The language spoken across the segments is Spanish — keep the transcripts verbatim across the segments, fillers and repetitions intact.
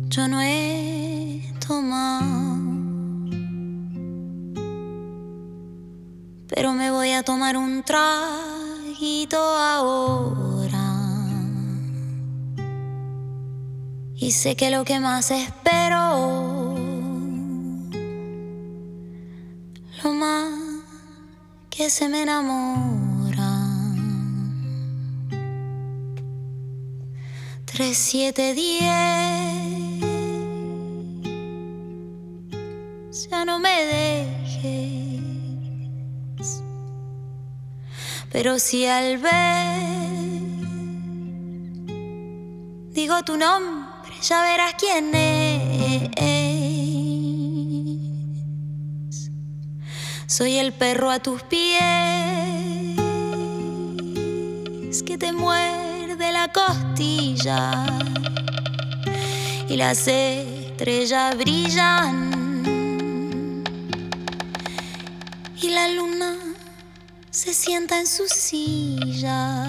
yo no he tomado, pero me voy a tomar un traguito ahora. Y sé que lo que más espero, lo más que se me enamora. Tres, siete, diez, ya no me dejes. Pero si al ver digo tu nombre, ya verás quién es. Soy el perro a tus pies que te muerde la costilla y las estrellas brillan y la luna se sienta en su silla.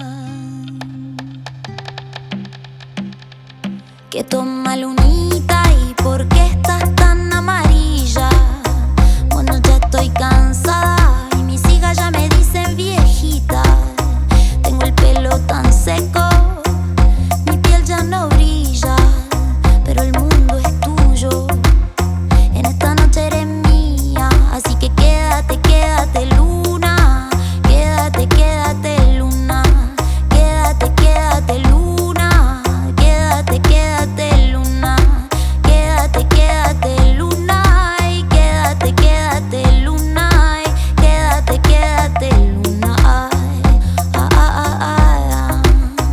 Que toma lunita y por qué estás tan amarilla. Bueno, ya estoy cansada y mis hijas ya me dicen viejita. Tengo el pelo tan seco, mi piel ya no brilla, pero el mundo es tuyo, en esta noche eres mía. Así que quédate, quédate luna, quédate, quédate luna, quédate, quédate luna, quédate, quédate luna, quédate, quédate luna, y quédate, quédate luna, y quédate, quédate luna. Ay, ah, ah, ah, ah.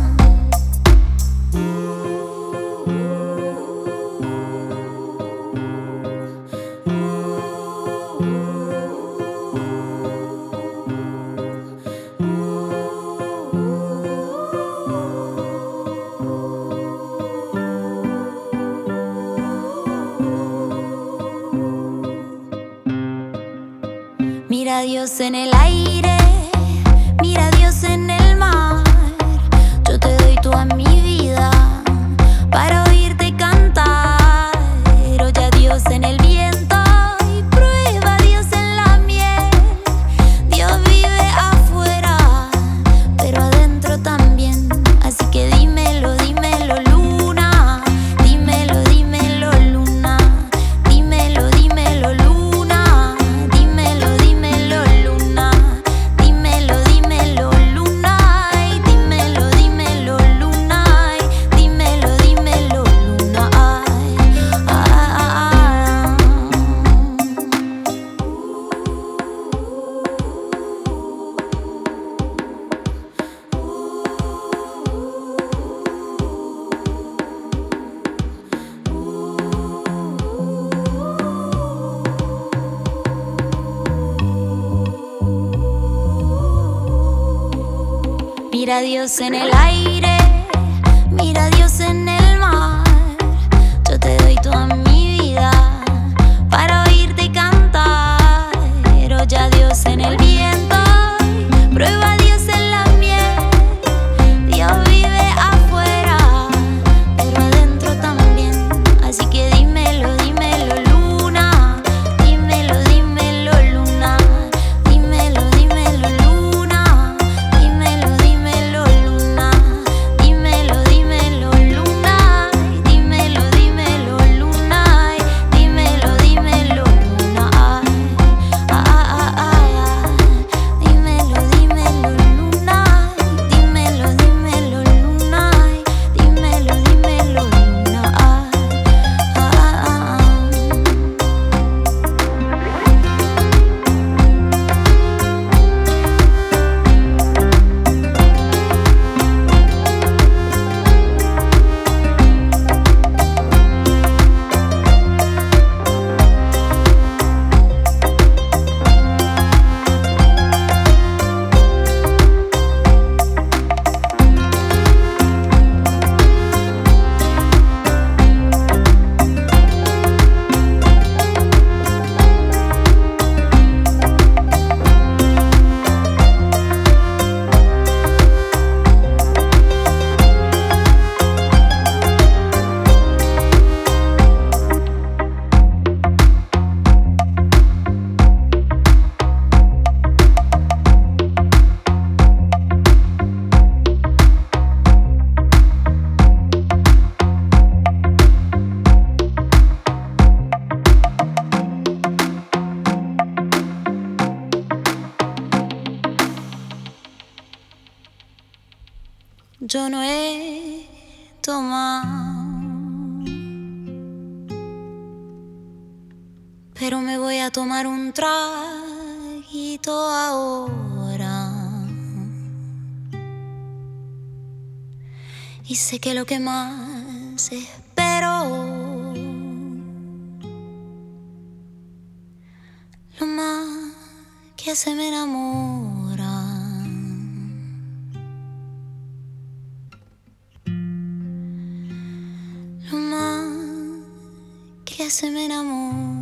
Mira a Dios en el aire, mira a Dios en el mar. Yo te doy toda mi vida para oírte cantar. Oye a Dios en el viento y prueba a Dios en la miel. Dios vive afuera, pero adentro también. Así que dímelo, dímelo luna, dímelo, dímelo luna, dímelo, dímelo luna, dímelo, dímelo luna, dímelo, dímelo luna, y dímelo, dímelo luna, y dímelo, dímelo luna. Ay, ah, ah, ah. Mira a Dios en el aire, mira a Dios en el mar. Yo te doy toda mi vida para oírte cantar. Oye a Dios en el viento, prueba a Dios en la miel. Dios vive afuera, pero adentro también. Así que dímelo, dímelo luna, dímelo, dímelo luna, dímelo, dímelo luna, dímelo, dímelo luna, dímelo, dímelo yo no he tomado, pero me voy a tomar un traguito ahora. Y sé que lo que más espero, lo más que se me enamora, lo más que se me enamora.